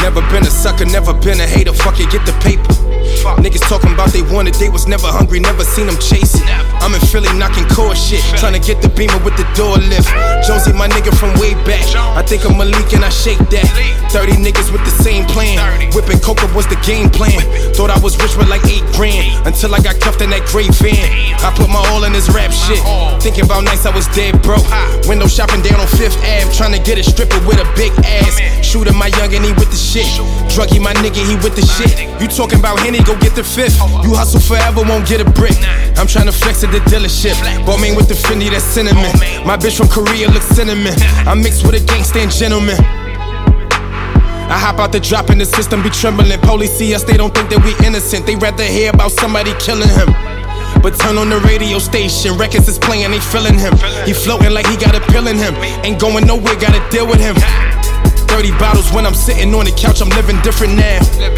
Never been a sucker, never been a hater, fuck it, get the paper. Niggas talking about they wanted, they was never hungry, never seen them chasing. I'm in Philly knocking core shit, trying to get the Beamer with the door lift. Jonesy, my nigga from way back, I think I'm Malik and I shake that. 30 niggas with the same plan, whipping coca was the game plan. Thought I was rich with like 8 grand, until I got cuffed in that gray van. I put my all in this rap shit, thinking about nights I was dead broke. Window shopping down on 5th Ave, trying to get a stripper with a big ass. Shooter my youngin', he with the shit. Druggy my nigga, he with the shit. You talking about Henny, go get the 5th. You hustle forever, won't get a brick. I'm trying to flex at the dealership. Bought me with the Fendi, that's cinnamon. My bitch from Korea looks cinnamon. I mix with a gangsta and gentleman. I hop out the drop and the system be trembling. Police see us, they don't think that we innocent. They rather hear about somebody killing him. But turn on the radio station, records is playing, they feeling him. He floating like he got a pill in him. Ain't going nowhere, gotta deal with him. 30 bottles when I'm sitting on the couch, I'm living different now.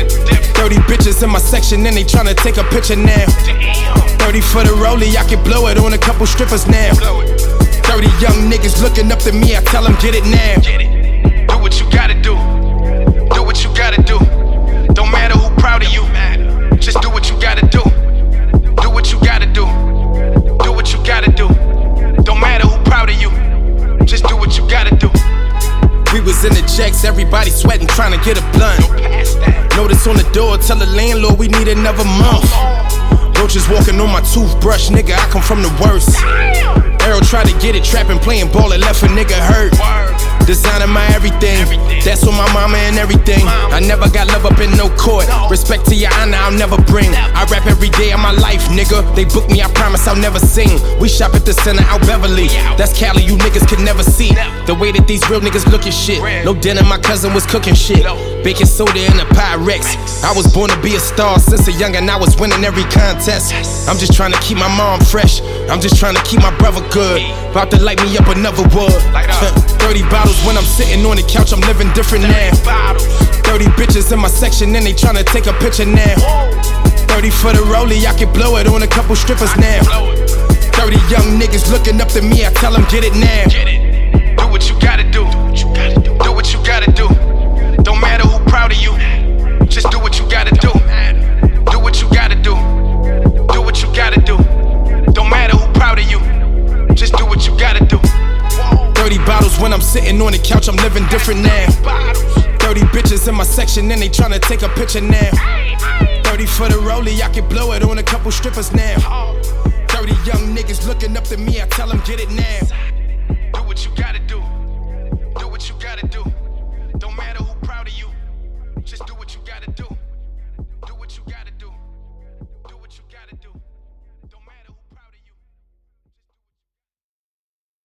30 bitches in my section and they tryna take a picture now. 30 for the rollie, I can blow it on a couple strippers now. 30 young niggas looking up to me, I tell them get it now. Do what you gotta do. Do what you gotta do. Don't matter who proud of you. Just do what you gotta do. Do what you gotta do. Do what you gotta do. Don't matter who proud of you. Just do what you gotta do. We was in the jacks, everybody sweating, trying to get a blunt. Notice on the door, tell the landlord we need another month. Roaches walking on my toothbrush, nigga, I come from the worst. Arrow tried to get it, trapping, playing ball, it left a nigga hurt. Designing my everything, that's on my mama and everything. I never got love up in no court. Respect to your honor, I'll never bring. I rap every day of my life, nigga. They book me, I promise I'll never sing. We shop at the center out Beverly. That's Cali, you niggas could never see. The way that these real niggas look at shit. No dinner, my cousin was cooking shit. Baking soda in a Pyrex. I was born to be a star since a youngin', I was winning every contest. I'm just trying to keep my mom fresh. I'm just trying to keep my brother good. About to light me up another wood. 30 bottles when I'm sitting on the couch, I'm living different now. 30 bitches in my section and they tryna take a picture now. 30 for the rollie, I can blow it on a couple strippers now. 30 young niggas looking up to me, I tell them get it now. Do what you gotta do. Do what you gotta do. Don't matter who proud of you. Just do what you gotta do. Do what you gotta do. Do what you gotta do. Don't matter who proud of you. Just do what you gotta do. 30 bottles when I'm sitting on the couch, I'm living different now. 30 bitches in my section and they tryna take a picture now. 30 for the rollie, I can blow it on a couple strippers now. 30 young niggas looking up to me, I tell them get it now. Do what you gotta do.